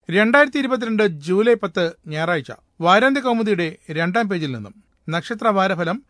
2022 July 10 ഞായറാഴ്ച വാരാന്ത്യ കൗമുദിയുടെ 2ാം പേജിൽ നിന്നും നക്ഷത്ര വാരഫലം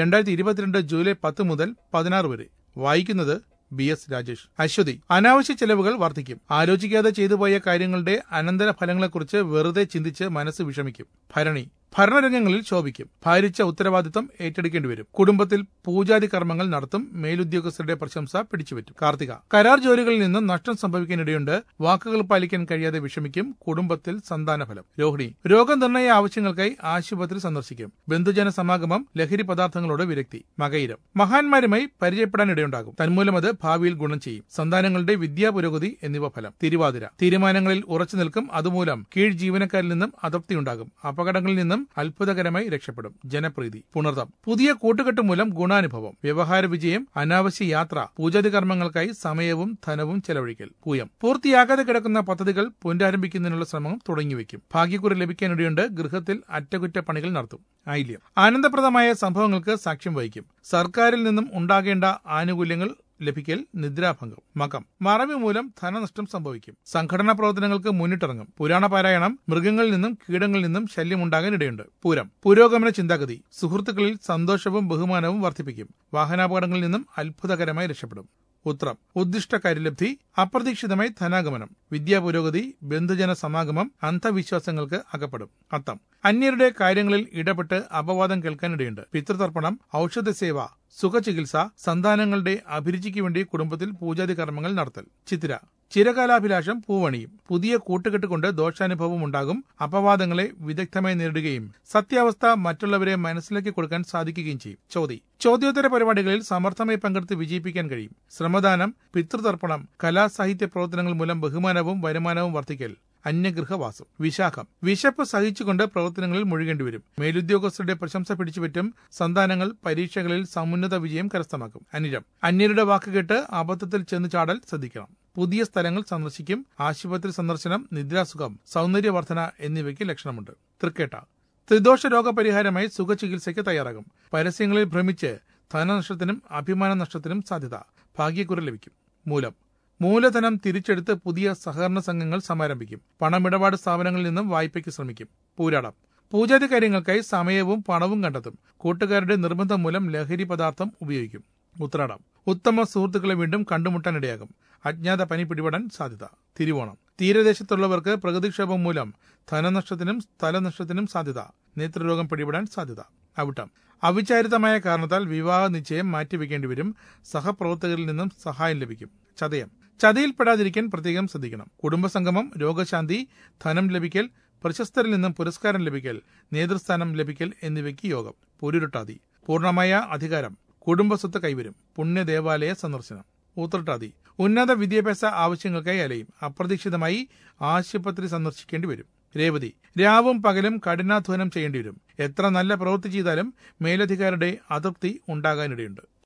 2022 ജൂലൈ 10 മുതൽ 16 വരെ വായിക്കുന്നത് BS രാജേഷ്. അശ്വതി, അനാവശ്യ ചെലവുകൾ വർദ്ധിക്കും. ആലോചിക്കാതെ ചെയ്തുപോയ കാര്യങ്ങളുടെ അനന്തര ഫലങ്ങളെക്കുറിച്ച് വെറുതെ ചിന്തിച്ച് മനസ്സ് വിഷമിക്കും. ഭരണി, ഭരണരംഗങ്ങളിൽ ശോഭിക്കും. ഭാരിച്ച ഉത്തരവാദിത്വം ഏറ്റെടുക്കേണ്ടി വരും. കുടുംബത്തിൽ പൂജാതി കർമ്മങ്ങൾ നടത്തും. മേലുദ്യോഗസ്ഥരുടെ പ്രശംസ പിടിച്ചുപറ്റും. കാർത്തിക, കരാർ ജോലികളിൽ നിന്ന് നഷ്ടം സംഭവിക്കാനിടയുണ്ട്. വാക്കുകൾ പാലിക്കാൻ കഴിയാതെ വിഷമിക്കും. കുടുംബത്തിൽ സന്താനഫലം. രോഹിണി, രോഗനിർണയ ആവശ്യങ്ങൾക്കായി ആശുപത്രി സന്ദർശിക്കും. ബന്ധുജന സമാഗമം, ലഹരി പദാർത്ഥങ്ങളോട് വിരക്തി. മകയിരം, മഹാന്മാരുമായി പരിചയപ്പെടാനിടയുണ്ടാകും. തന്മൂലം അത് ഭാവിയിൽ ഗുണം ചെയ്യും. സന്താനങ്ങളുടെ വിദ്യാപുരോഗതി എന്നിവ ഫലം. തിരുവാതിര, തീരുമാനങ്ങളിൽ ഉറച്ചു നിൽക്കും. അതുമൂലം കീഴ് ജീവനക്കാരിൽ നിന്നും അതൃപ്തിയുണ്ടാകും. അപകടങ്ങളിൽ നിന്നും അത്ഭുതകരമായി രക്ഷപ്പെടും. ജനപ്രീതി. പുണർതം, പുതിയ കൂട്ടുകെട്ട് മൂലം ഗുണാനുഭവം. വ്യവഹാര വിജയം. അനാവശ്യ യാത്ര. പൂജാതി കർമ്മങ്ങൾക്കായി സമയവും ധനവും ചെലവഴിക്കൽ. പൂയം, പൂർത്തിയാകാതെ കിടക്കുന്ന പദ്ധതികൾ പുനരാരംഭിക്കുന്നതിനുള്ള ശ്രമം തുടങ്ങിവെക്കും. ഭാഗ്യക്കുറി ലഭിക്കാനിടയുണ്ട്. ഗൃഹത്തിൽ അറ്റകുറ്റപ്പണികൾ നടത്തും. ആയില്യം, ആനന്ദപ്രദമായ സംഭവങ്ങൾക്ക് സാക്ഷ്യം വഹിക്കും. സർക്കാരിൽ നിന്നും ഉണ്ടാകേണ്ട ആനുകൂല്യങ്ങൾ ലഭിക്കൽ. നിദ്രാഭംഗം. മകം, മറവി മൂലം ധനനഷ്ടം സംഭവിക്കും. സംഘടനാ പ്രവർത്തനങ്ങൾക്ക് മുന്നിട്ടിറങ്ങും. പുരാണ പാരായണം. മൃഗങ്ങളിൽ നിന്നും കീടങ്ങളിൽ നിന്നും ശല്യമുണ്ടാകാനിടയുണ്ട്. പൂരം, പുരോഗമന ചിന്താഗതി. സുഹൃത്തുക്കളിൽ സന്തോഷവും ബഹുമാനവും വർദ്ധിപ്പിക്കും. വാഹനാപകടങ്ങളിൽ നിന്നും അത്ഭുതകരമായി രക്ഷപ്പെടും. ഉത്രം, ഉദ്ദിഷ്ട കാര്യലബ്ധി. അപ്രതീക്ഷിതമായി ധനാഗമനം. വിദ്യാപുരോഗതി. ബന്ധുജന സമാഗമം. അന്ധവിശ്വാസങ്ങൾക്ക് അകപ്പെടും. അത്തം, അന്യരുടെ കാര്യങ്ങളിൽ ഇടപെട്ട് അപവാദം കേൾക്കാനിടയുണ്ട്. പിതൃതർപ്പണം. ഔഷധസേവ. സുഖചികിത്സ. സന്താനങ്ങളുടെ അഭിരുചിക്ക് വേണ്ടി കുടുംബത്തിൽ പൂജാതി കർമ്മങ്ങൾ നടത്തൽ. ചിത്തിര, ചിരകാലാഭിലാഷം പൂവണിയും. പുതിയ കൂട്ടുകെട്ട് കൊണ്ട് ദോഷാനുഭവം ഉണ്ടാകും. അപവാദങ്ങളെ വിദഗ്ധമായി നേരിടുകയും സത്യാവസ്ഥ മറ്റുള്ളവരെ മനസ്സിലാക്കി കൊടുക്കാൻ സാധിക്കുകയും ചെയ്യും. ചോതി, ചോദ്യോത്തര പരിപാടികളിൽ സമർത്ഥമായി പങ്കെടുത്ത് വിജയിപ്പിക്കാൻ കഴിയും. ശ്രമദാനം. പിതൃതർപ്പണം. കലാസാഹിത്യ പ്രവർത്തനങ്ങൾ മൂലം ബഹുമാനവും വരുമാനവും വർദ്ധിക്കൽ. അന്യഗൃഹവാസം. വിശാഖം, വിശപ്പ് സഹിച്ചുകൊണ്ട് പ്രവർത്തനങ്ങളിൽ മുഴുകേണ്ടി വരും. മേലുദ്യോഗസ്ഥരുടെ പ്രശംസ പിടിച്ചുപറ്റും. സന്താനങ്ങൾ പരീക്ഷകളിൽ സമുന്നത വിജയം കരസ്ഥമാക്കും. അനിഴം, അന്യരുടെ വാക്കുകേട്ട് അബദ്ധത്തിൽ ചെന്ന് ചാടൽ ശ്രദ്ധിക്കണം. പുതിയ സ്ഥലങ്ങൾ സന്ദർശിക്കും. ആശുപത്രി സന്ദർശനം. നിദ്രാസുഖം. സൗന്ദര്യവർദ്ധന എന്നിവയ്ക്ക് ലക്ഷണമുണ്ട്. തൃക്കേട്ട, ത്രിദോഷ രോഗപരിഹാരമായി സുഖചികിത്സയ്ക്ക് തയ്യാറാകും. പരസ്യങ്ങളിൽ ഭ്രമിച്ച് ധനനഷ്ടത്തിനും അഭിമാന നഷ്ടത്തിനും സാധ്യത. ഭാഗ്യക്കുറി ലഭിക്കും. മൂലം, മൂലധനം തിരിച്ചെടുത്ത് പുതിയ സഹകരണ സംഘങ്ങൾ സമാരംഭിക്കും. പണമിടപാട് സ്ഥാപനങ്ങളിൽ നിന്നും വായ്പയ്ക്ക് ശ്രമിക്കും. പൂരാടം, പൂജാതി കാര്യങ്ങൾക്കായി സമയവും പണവും കണ്ടെത്തും. കൂട്ടുകാരുടെ നിർബന്ധം മൂലം ലഹരി പദാർത്ഥം ഉപയോഗിക്കും. ഉത്രാടം, ഉത്തമ സുഹൃത്തുക്കളെ വീണ്ടും കണ്ടുമുട്ടാനിടയാകും. അജ്ഞാത പനി പിടിപെടാൻ സാധ്യത. തിരുവോണം, തീരദേശത്തുള്ളവർക്ക് പ്രകൃതിക്ഷോഭം മൂലം ധനനഷ്ടത്തിനും സ്ഥലനഷ്ടത്തിനും സാധ്യത. നേത്രരോഗം പിടിപെടാൻ സാധ്യത. അവിട്ടം, അവിചാരിതമായ കാരണത്താൽ വിവാഹ നിശ്ചയം മാറ്റിവെക്കേണ്ടി വരും. സഹപ്രവർത്തകരിൽ നിന്നും സഹായം ലഭിക്കും. ചതയം, ചതിയിൽപ്പെടാതിരിക്കാൻ പ്രത്യേകം ശ്രദ്ധിക്കണം. കുടുംബസംഗമം. രോഗശാന്തി. ധനം ലഭിക്കൽ. പ്രശസ്തരിൽ നിന്നും പുരസ്കാരം ലഭിക്കൽ. നേതൃസ്ഥാനം ലഭിക്കൽ എന്നിവയ്ക്ക് യോഗം. പൊരുരുട്ടാതി, പൂർണ്ണമായ അധികാരം. കുടുംബസ്വത്ത് കൈവരും. പുണ്യദേവാലയ സന്ദർശനം. ഉത്രട്ടാതി, ഉന്നത വിദ്യാഭ്യാസ ആവശ്യങ്ങൾക്കായി അലയും. അപ്രതീക്ഷിതമായി ആശുപത്രി സന്ദർശിക്കേണ്ടി വരും. രേവതി, രാവും പകലും കഠിനാധ്വാനം ചെയ്യേണ്ടി വരും. എത്ര നല്ല പ്രവൃത്തി ചെയ്താലും മേലധികാരിയുടെ അതൃപ്തി ഉണ്ടാകാനിടയുണ്ട്.